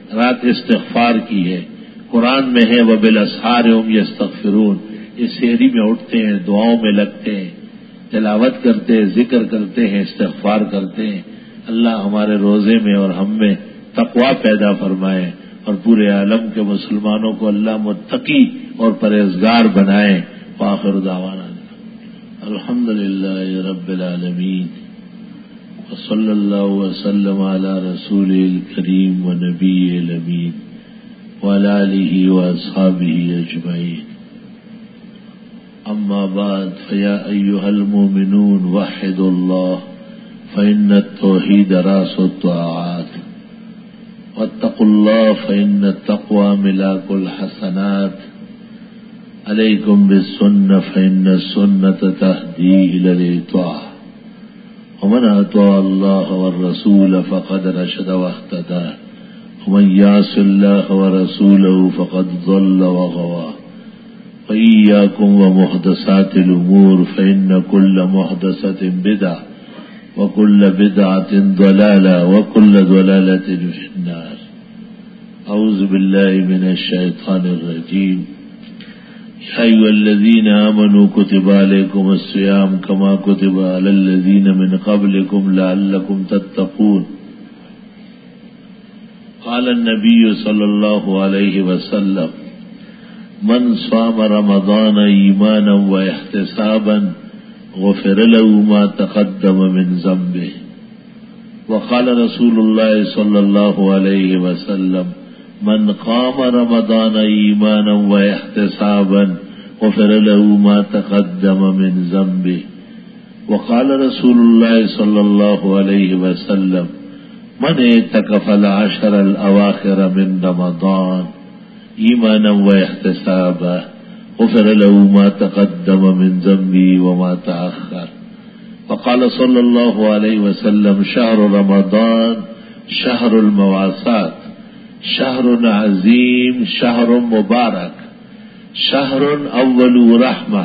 رات استغفار کی ہے. قرآن میں ہے وبالاسحار هم یستغفرون. یہ سحری میں اٹھتے ہیں، دعاؤں میں لگتے ہیں، تلاوت کرتے ہیں، ذکر کرتے ہیں، استغفار کرتے ہیں. اللہ ہمارے روزے میں اور ہم میں تقوی پیدا فرمائے اور پورے عالم کے مسلمانوں کو اللہ متقی اور پرہیزگار بنائے. وآخر دعوانا الحمدللہ رب العالمین وصلی اللہ وسلم علی رسول الکریم ونبی الامین وعلی آلہ واصحابہ اجمعین. اما بعد فیا ایھا المؤمنون وحدوا اللہ فإن التوحید راس الطاعات واتقوا اللہ فإن التقوى ملاک الحسنات. علیکم بالسنة فإن السنة تہدی إلی الطاعة ومن أطاع الله والرسول فقد رشد واهتدى ومن يعص الله ورسوله فقد ضل وغوى. وإياكم ومحدثات الأمور فإن كل محدثة بدعة وكل بدعة ضلالة وكل ضلالة في النار. أعوذ بالله من الشيطان الرجيم. يا أيها الذين آمنوا كتب عليكم الصيام كما كتب على الذين من قبلكم لعلكم تتقون. قال النبي صلى الله عليه وسلم من صام رمضان إيمانا واحتسابا غفر له ما تقدم من ذنبه. وقال رسول الله صلى الله عليه وسلم من قام رمضان ایمانا واحتسابا غفر له ما تقدم من ذنبه. وقال رسول الله صلى الله عليه وسلم من اعتكف العشر الأواخر من رمضان ایمانا واحتسابا غفر له ما تقدم من ذنبه وما تأخر. وقال صلى الله عليه وسلم شهر رمضان شهر المواساة شهر عظیم شهر مبارک شهر اول رحمة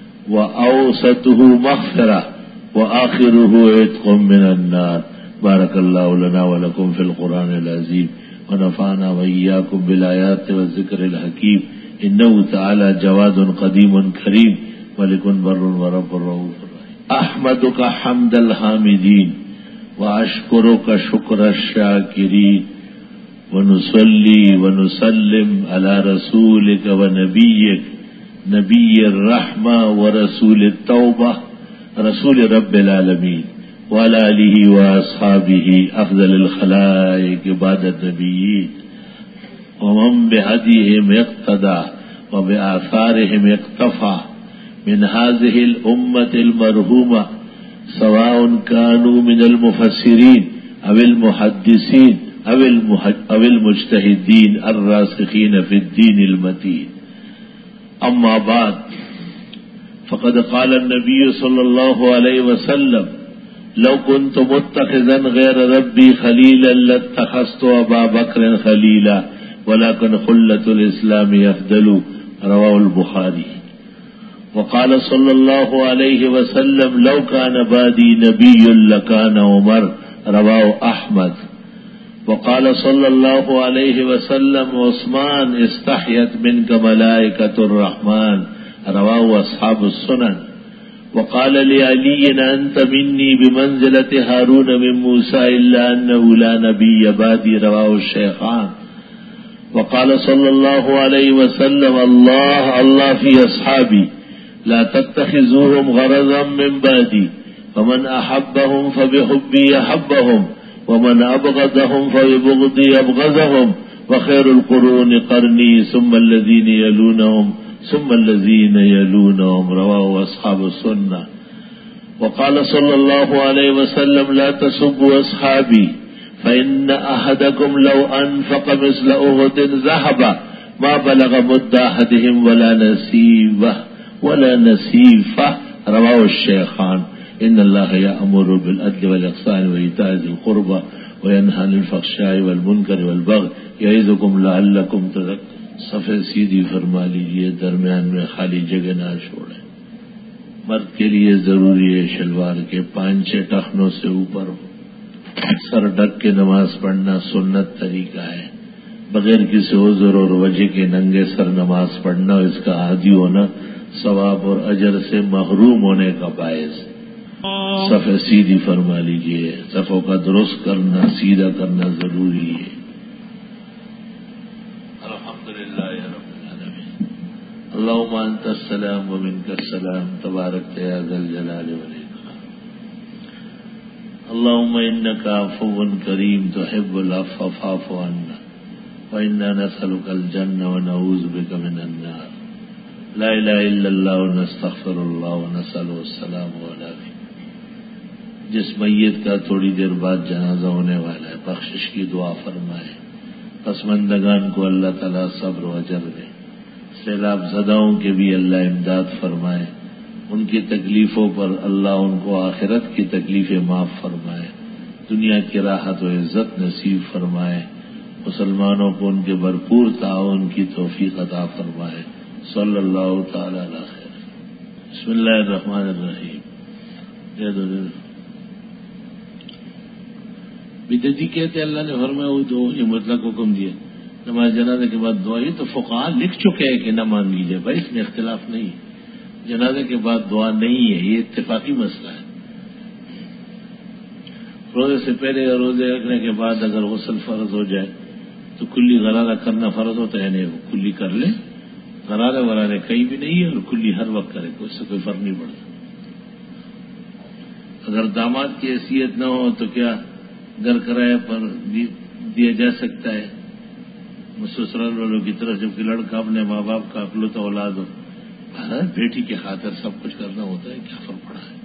وأوسطه مغفرة وآخره عتق من النار. بارك الله لنا ولكم في القرآن العظيم ونفعنا وإياكم بالآيات والذكر الحكيم. إنه تعالى جواد قديم كريم ملك بر ورب رؤوف رحيم. أحمدك حمد الحامدين وأشكرك شكر الشاكرين ونصلي ونسلم على رسولك ونبيك نبي الرحمة ورسول التوبة رسول رب العالمين وعلى آله وأصحابه أفضل الخلائق بعد النبيين ومن بهديهم اقتدى وبآثارهم اقتفى من هذه الأمة المرحومة سواء كانوا من المفسرين أو المحدثين أو المجتهدين الراسخين في الدين المتين. أما بعد فقد قال النبي صلى الله عليه وسلم لو كنت متخذا غير ربي خليلا لاتخذت أبا بكر خليلا ولكن خلة الإسلام يفضل. رواه البخاري. وقال صلى الله عليه وسلم لو كان بعدي نبي لكان عمر. رواه أحمد. وقال صلى الله عليه وسلم عثمان استحيت منك ملائكة الرحمن. رواه أصحاب السنن. وقال لعلي أنت مني بمنزلة هارون من موسى إلا أنه لا نبي بعدي. رواه الشيخان. وقال صلى الله عليه وسلم الله في أصحابي لا تتخذوهم غرضا من بعدي فمن أحبهم فبحبي أحبهم ومن أبغضهم فببغضي أبغضهم وخير القرون قرني ثم الذين يلونهم ثم الذين يلونهم. رواه أصحاب السنة. وقال صلى الله عليه وسلم لا تسبوا أصحابي فإن أحدكم لو أنفق مثل أحد ذهبا ما بلغ مد أحدهم ولا نصيفه. رواه الشيخان. إن الله يأمر بالعدل والإحسان وإيتاء ذي القربى وينهى عن الفحشاء والمنكر والبغي يعظكم لعلكم تذكرون. صفحہ سیدھی فرما لیجیے، درمیان میں خالی جگہ نہ چھوڑیں. مرد کے لیے ضروری ہے شلوار کے 5-6 ٹخنوں سے اوپر ہو. سر ڈھک کے نماز پڑھنا سنت طریقہ ہے. بغیر کسی عذر اور وجہ کے ننگے سر نماز پڑھنا، اس کا عادی ہونا ثواب اور اجر سے محروم ہونے کا باعث۔ صف سیدھی فرما لیجیے، صفوں کا درست کرنا، سیدھا کرنا ضروری ہے۔ الحمدللہ رب العالمین۔ اللہم انت السلام ومنک السلام تبارک یا ذا الجلال والاکرام۔ اللہم انک عفو کریم تحب العفو فاعف عنا وإنا نسألك الجنة ونعوذ بك من النار۔ لا الہ الا اللہ ونستغفر اللہ ونسألہ السلام علیہ۔ جس میت کا تھوڑی دیر بعد جنازہ ہونے والا ہے، بخشش کی دعا فرمائے، پسماندگان کو اللہ تعالیٰ صبر و اجر دے، سیلاب زداؤں کے بھی اللہ امداد فرمائے، ان کی تکلیفوں پر اللہ ان کو آخرت کی تکلیفیں معاف فرمائے، دنیا کی راحت و عزت نصیب فرمائے، مسلمانوں کو ان کے بھرپور تعاون کی توفیق عطا فرمائے۔ صلی اللہ تعالی علیہ خیر۔ بسم اللہ الرحمن الرحیم۔ بدعتی کہتے اللہ نے فرمایا وہ دو یہ مطلق حکم دیا نماز جنازے کے بعد دعا، یہ تو فقہا لکھ چکے ہیں کہ نہ مانگی جائے، بھائی اس میں اختلاف نہیں ہے، جنازے کے بعد دعا نہیں ہے، یہ اتفاقی مسئلہ ہے۔ روزے سے پہلے یا روزے رکھنے کے بعد اگر غسل فرض ہو جائے تو کلی غرارہ کرنا فرض ہوتا ہے، نہیں وہ کلی کر لے، غرارے ورارے کہیں بھی نہیں ہے، اور کلی ہر وقت کرے، اس سے کوئی فرق نہیں پڑتا۔ اگر داماد کی حیثیت نہ ہو تو کیا گھر کرایہ پر دیا جا سکتا ہے سسرال والوں کی طرف، جبکہ لڑکا اپنے ماں باپ کا اکلوتا اولاد ہو، بیٹی کی خاطر سب کچھ کرنا ہوتا ہے، کیا فرق پڑا ہے۔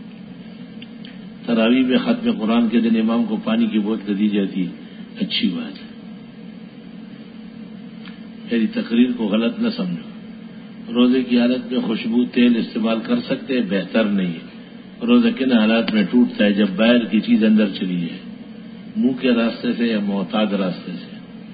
تراویح میں ختم قرآن کے دن امام کو پانی کی بوتل دی جاتی، اچھی بات ہے، میری تقریر کو غلط نہ سمجھو۔ روزے کی حالت میں خوشبو تیل استعمال کر سکتے ہیں، بہتر نہیں ہے۔ روزہ کن حالات میں ٹوٹتا ہے؟ جب باہر کی چیز اندر چلی جائے، منہ کے راستے سے یا معتاد راستے سے۔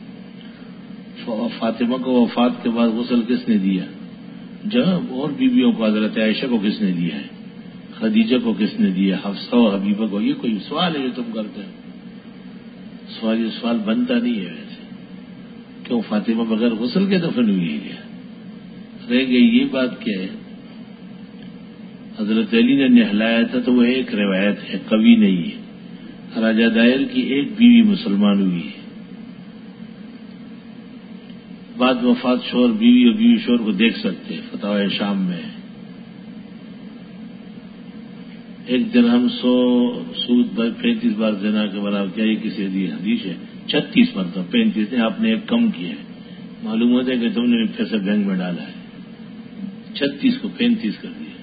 فاطمہ کو وفات کے بعد غسل کس نے دیا؟ جب اور بیویوں کو، حضرت عائشہ کو کس نے دیا ہے؟ خدیجہ کو کس نے دیا؟ حفصہ و حبیبہ کو؟ یہ کوئی سوال ہے جو تم کرتے ہو؟ یہ سوال بنتا نہیں ہے ویسے۔ کیوں فاطمہ بغیر غسل کے دفن ہوئی ہے؟ رہ گئی یہ بات کیا ہے؟ حضرت علی نے نہلایا تھا تو وہ ایک روایت ہے، قوی نہیں ہے۔ راجہ دائر کی ایک بیوی مسلمان ہوئی ہے، بعد وفات شوہر بیوی اور بیوی شوہر کو دیکھ سکتے ہیں، فتاوی شام میں ہے۔ ایک درہم 100 سود 35 بار زنا کے برابر، کیا یہ کسی حدیث ہے؟ 36 مرتبہ، 35 نے آپ نے ایک کم کیا ہے، معلوم ہوتا ہے کہ تم نے پیسہ بینک میں ڈالا ہے، 36 کو 35 کر دیا۔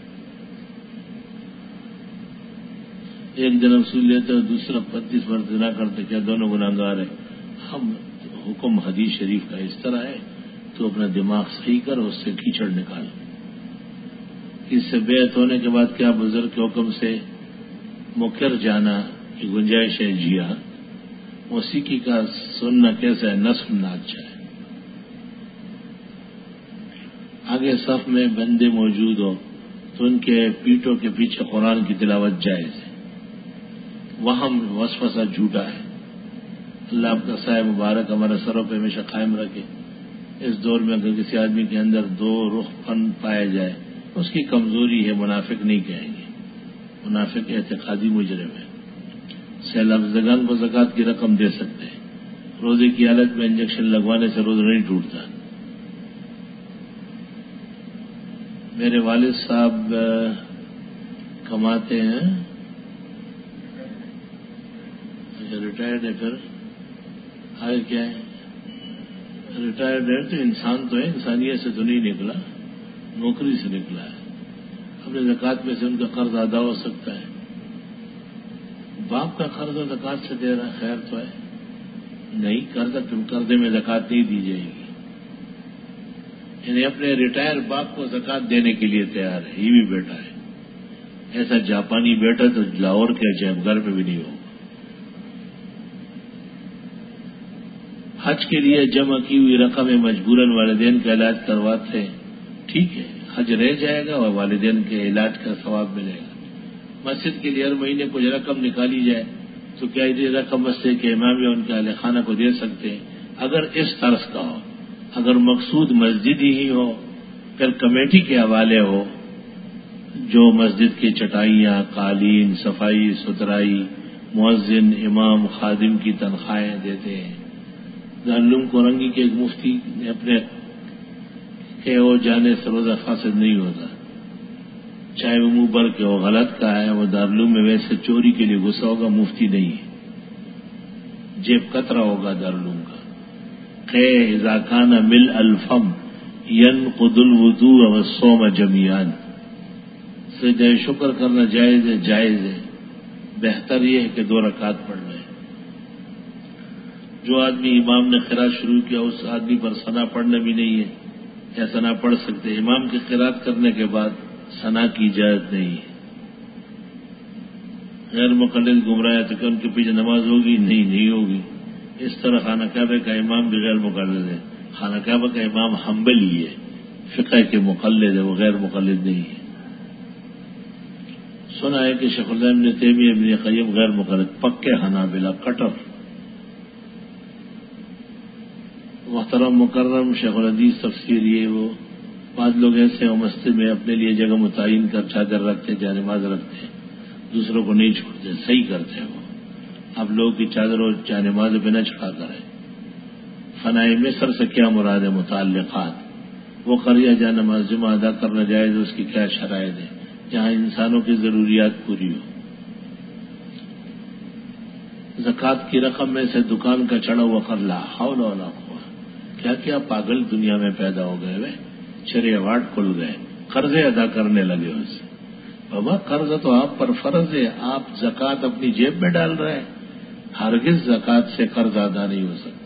ایک درہم سود لیتے اور دوسرا 35 بار زنا کرتے، کیا دونوں گناہگار ہیں؟ ہم حکم حدیث شریف کا اس طرح ہے، تو اپنا دماغ صحیح کر، اس سے کیچڑ نکال۔ اس سے بیعت ہونے کے بعد کیا بزرگ کے حکم سے مکر جانا کی گنجائش ہے؟ جی ہاں۔ موسیقی کا سننا کیسا ہے؟ نہ سننا اچھا ہے۔ آگے صف میں بندے موجود ہو تو ان کے پیٹوں کے پیچھے قرآن کی تلاوت جائز ہے، وہم وسوسہ جھوٹا ہے۔ اللہ آپ کا سایہ مبارک ہمارے سروں پہ ہمیشہ قائم رکھے۔ اس دور میں اگر کسی آدمی کے اندر دو رخ پن پایا جائے، اس کی کمزوری ہے، منافق نہیں کہیں گے، منافق اعتقادی مجرم ہے۔ سیلاب زدگان کو زکوٰۃ کی رقم دے سکتے ہیں۔ روزے کی حالت میں انجیکشن لگوانے سے روزہ نہیں ٹوٹتا۔ میرے والد صاحب کماتے ہیں، ریٹائرڈ ہے، پھر آگے کیا ہے؟ ریٹائرڈ ہے تو انسان تو ہے، انسانیت سے تو نہیں نکلا، نوکری سے نکلا ہے۔ اپنے زکوٰۃ میں سے ان کا قرض ادا ہو سکتا ہے۔ باپ کا قرض زکوٰۃ سے دے رہا، خیر تو ہے نہیں، قرضے میں زکوٰۃ نہیں دی جائے گی۔ یعنی اپنے ریٹائر باپ کو زکوٰۃ دینے کے لیے تیار ہے، یہ بھی بیٹا ہے۔ ایسا جاپانی بیٹا تو لاہور کے جیب گھر میں بھی نہیں ہوگا۔ حج کے لیے جمع کی ہوئی رقم مجبوراً والدین کا علاج کرواتے ہیں، ٹھیک ہے، حج رہ جائے گا اور والدین کے علاج کا ثواب ملے گا۔ مسجد کے لیے ہر مہینے کچھ رقم نکالی جائے تو کیا یہ رقم مسجد کے امام یا ان کے اہل خانہ کو دے سکتے ہیں؟ اگر اس طرز کا ہو، اگر مقصود مسجد ہی ہو، پھر کمیٹی کے حوالے ہو، جو مسجد کی چٹائیاں، قالین، صفائی ستھرائی، مؤذن، امام، خادم کی تنخواہیں دیتے ہیں۔ دارالعلوم کورنگی کے ایک مفتی نے اپنے کہ وہ جانے سے روزہ فاسد نہیں ہوتا، چاہے وہ منہ بھر کے ہو، غلط کا ہے، وہ دارالعلوم میں ویسے چوری کے لیے غصہ ہوگا، مفتی نہیں ہے، جیب کترا ہوگا دارالعلوم کا۔ کہ اذا کان مل الفم ينقض الوضوء والصوم جميعا، سجدہ شکر کرنا جائز ہے، جائز ہے، بہتر یہ ہے کہ 2 رکعت پڑھ لیں۔ جو آدمی امام نے قرات شروع کیا اس آدمی پر ثنا پڑھنا بھی نہیں ہے، یا ثنا پڑھ سکتے، امام کی قرات کرنے کے بعد ثنا کی اجازت نہیں ہے۔ غیر مقلد گمراہ ہے تو کہ ان کے پیچھے نماز ہوگی؟ نہیں ہوگی۔ اس طرح خانہ کعبہ کا امام بھی غیر مقلد ہے، خانہ کعبہ کا امام حنبلی ہے، فقہ کے مقلد ہے، وہ غیر مقلد نہیں ہے۔ سنا ہے کہ شیخ الاسلام ابن تیمیہ ابن قیم غیر مقلد، پکے حنابلہ، کٹر۔ محترم مکرم شیخ الحدیث تفسیر یہ وہ بعض لوگ ایسے ہیں مسجد میں اپنے لیے جگہ متعین کر چادر رکھتے، جانماز رکھتے ہیں، دوسروں کو نہیں چھوڑتے، صحیح کرتے ہیں وہ۔ اب لوگوں کی چادر اور جانماز پہ نہ چھڑا کریں۔ فنائے مصر سے کیا مراد ہے؟ متعلقات، وہ قریہ جانماز جمعہ ادا کرنا جائز، اس کی کیا شرائط ہے؟ جہاں انسانوں کی ضروریات پوری ہو۔ زکوٰۃ کی رقم میں سے دکان کا چڑھا ہوا قرض، لا حول ولا قوت، کیا پاگل دنیا میں پیدا ہو گئے ہوئے، چرے واٹ کھل گئے، قرضے ادا کرنے لگے اس سے۔ بابا قرض تو آپ پر فرض ہے، آپ زکوٰۃ اپنی جیب میں ڈال رہے ہیں، ہرگز زکوٰۃ سے قرض ادا نہیں ہو سکتا۔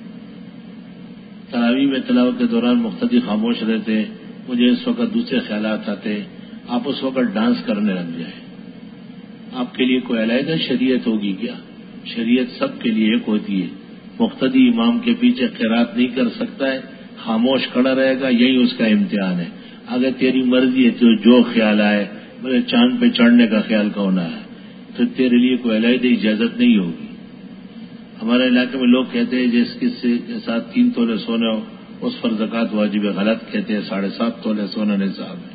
تراویح میں تلاوت کے دوران مقتدی خاموش رہتے ہیں، مجھے اس وقت دوسرے خیالات آتے ہیں، آپ اس وقت ڈانس کرنے لگ جائیں۔ آپ کے لیے کوئی علیحدہ شریعت ہوگی کیا؟ شریعت سب کے لیے ایک ہوتی ہے۔ مقتدی امام کے پیچھے قرات نہیں کر سکتا ہے، خاموش کھڑا رہے گا، یہی اس کا امتحان ہے۔ اگر تیری مرضی ہے تو جو خیال آئے، میرے چاند پہ چڑھنے کا خیال کون ہے، تو تیرے لیے کوئی علیحدہ اجازت نہیں ہوگی۔ ہمارے علاقے میں لوگ کہتے ہیں جس کے ساتھ 3 تولے سونا ہو اس پر زکوٰۃ واجب ہے، غلط کہتے ہیں، 7.5 تولے سونا نصاب ہے۔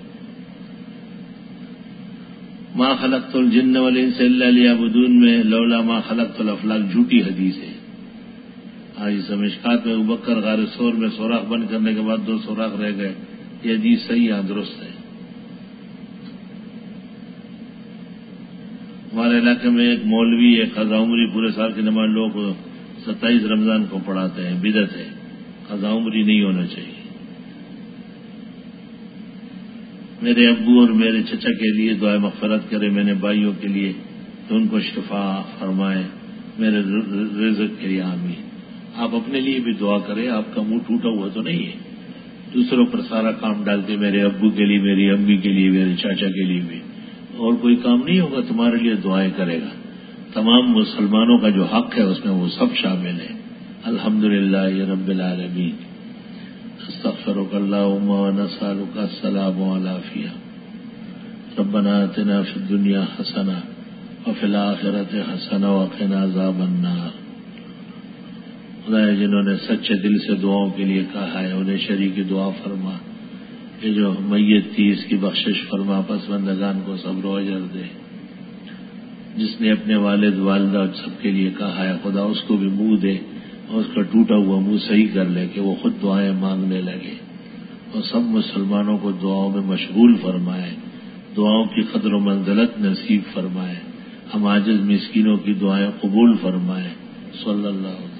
ما خلقت الجن والانس الا لیعبدون میں لولا ما خلقت الافلاک جھوٹی حدیث ہے۔ آج سمشکات میں ابوبکر غار ثور میں سوراخ بند کرنے کے بعد 2 سوراخ رہ گئے، یہ حدیث صحیح ہے، درست ہے۔ ہمارے علاقے میں ایک مولوی ہے، قضا عمری پورے سال کی نماز لوگ 27 رمضان کو پڑھاتے ہیں، بدعت ہے، قضا عمری نہیں ہونا چاہیے۔ میرے ابو اور میرے چچا کے لیے دعائیں مغفرت کرے، میں نے بھائیوں کے لیے تو ان کو شفا فرمائے، میرے رزق کے لیے آمین۔ آپ اپنے لیے بھی دعا کریں، آپ کا منہ ٹوٹا ہوا تو نہیں ہے، دوسروں پر سارا کام ڈالتے، میرے ابو کے لیے، میری امی کے لیے، میرے چاچا کے لیے بھی، اور کوئی کام نہیں ہوگا، تمہارے لیے دعائیں کرے گا۔ تمام مسلمانوں کا جو حق ہے اس میں وہ سب شامل ہیں۔ الحمدللہ رب العالمین، استغفرک اللہم ونسألک السلام والعافیہ، ربنا آتنا فی الدنیا حسنہ وفی الآخرۃ حسنہ وقنا عذاب النار۔ خدا جنہوں نے سچے دل سے دعاؤں کے لیے کہا ہے انہیں شریک دعا فرما، یہ جو میت تھی اس کی بخشش فرما، پسماندگان کو صبر و اجر دے۔ جس نے اپنے والد والدہ سب کے لیے کہا ہے خدا اس کو بھی منہ دے اور اس کا ٹوٹا ہوا منہ صحیح کر لے کہ وہ خود دعائیں مانگنے لگے، اور سب مسلمانوں کو دعاؤں میں مشغول فرمائے، دعاؤں کی قدر و منزلت نصیب فرمائے، ہم عاجز مسکینوں کی دعائیں قبول فرمائے۔ صلی اللہ علیہ وسلم۔